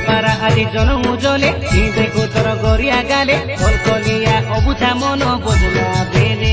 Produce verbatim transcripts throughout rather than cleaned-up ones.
পারা আজি জনমু জলে দেখো তোর গরিয়া গালে কলকলিয়া অবুঝা মন বদলা বেলে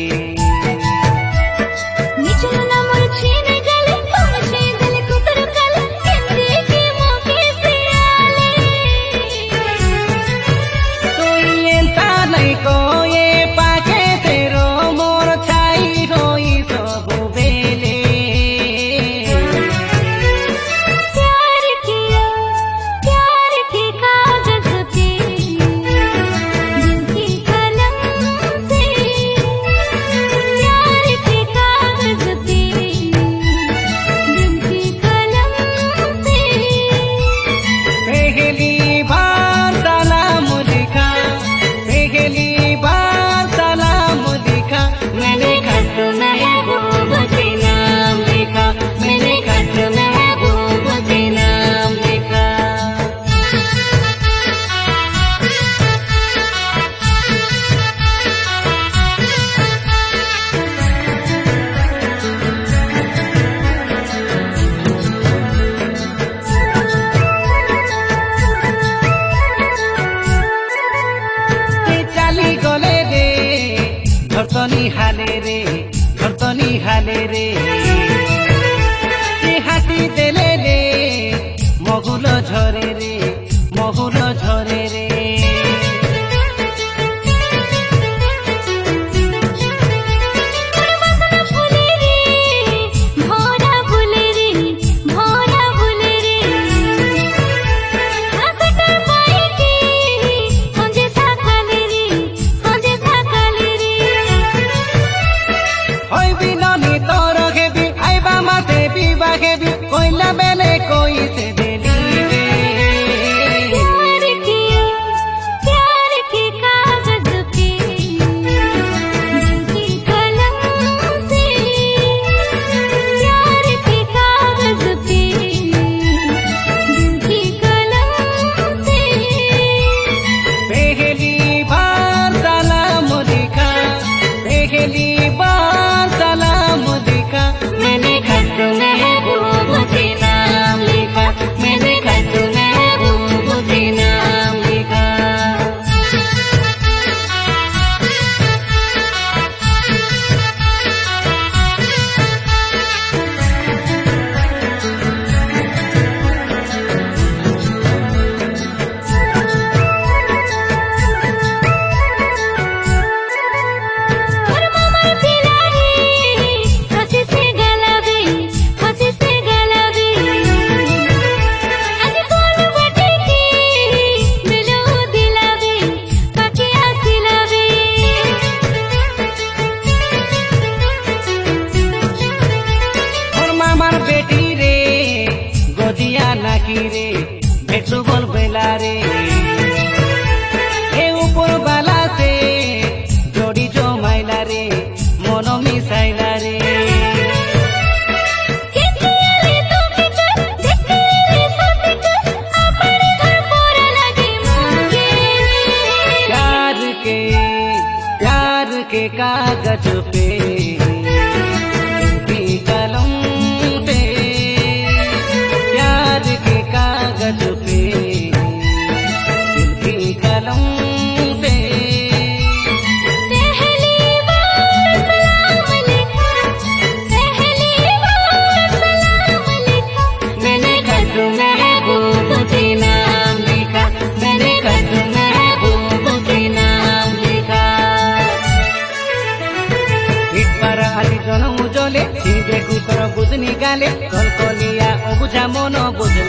ধরতনি হালে রে ধরতনি হালে রে হাসি দেলে রে মহুল ঝরে রে মহুল ঝরে রে कोइला बेले कोई से देली रे प्यार किया प्यार के कागज पे दिल की कलम से प्यार के कागज पे दिल की कलम से पहली बार सलाम लिखा पहली बार सलाम लिखा मैंने खत में बेटी रे गोदिया नाकी रे भेटू बोल बेला रे ए ऊपर बाला से जोड़ी जो माइला रे मनो मिसाइला रे प्यार के प्यार के कागज पे कागज पे दिल की कलम पे पहली बार सलाम लिखा पहली बार सलाम लिखा मैंने खत महबूब के नाम लिखा मैंने खत महबूब के नाम लिखा एक बार आज जनमु जले देखू तोर बुझनी गाले कलकलिया अबुझा मन बुझ